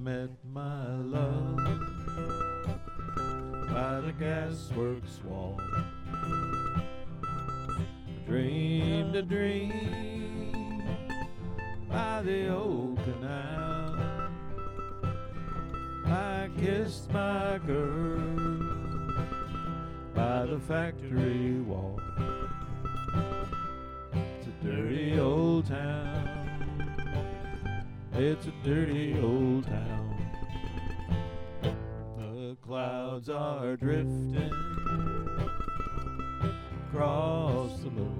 met my love by the gasworks wall. Dreamed a dream by the old canal. I kissed my girl by the factory wall. It's a dirty old town. It's a dirty old town. The clouds are drifting across the moon.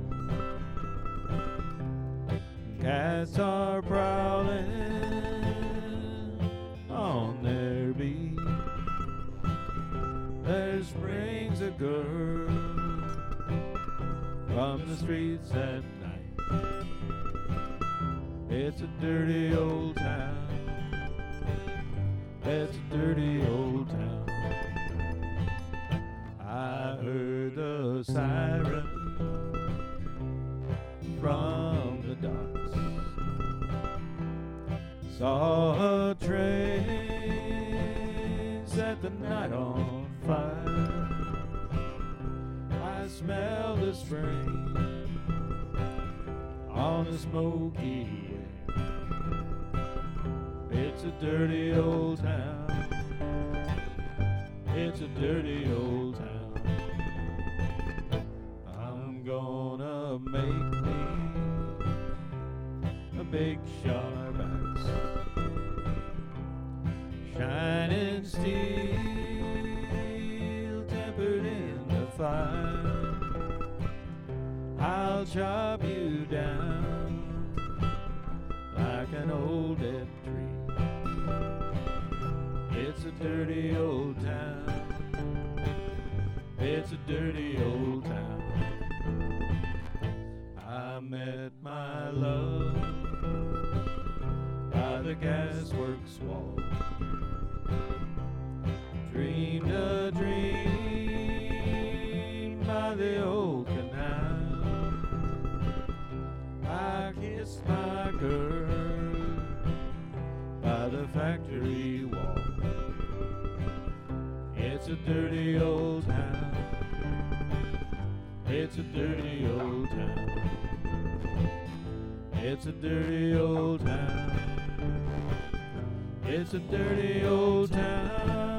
Cats are prowling on their beat. There springs a girl from the streets at night. It's a dirty old town. It's a dirty old town. I heard the siren from the docks. Saw a train set the night on fire. I smelled the spring on the smoky air. It's a dirty old town. It's a dirty old town. I'm gonna make me a big sharp axe, shining steel tempered in the fire. I'll chop you down like an old dead tree. It's a dirty old town. It's a dirty old town. I met my love by the gasworks wall. Dreamed a dream by the old canal. I kissed my girl by the factory wall. It's a dirty old town. It's a dirty old town. It's a dirty old town. It's a dirty old town.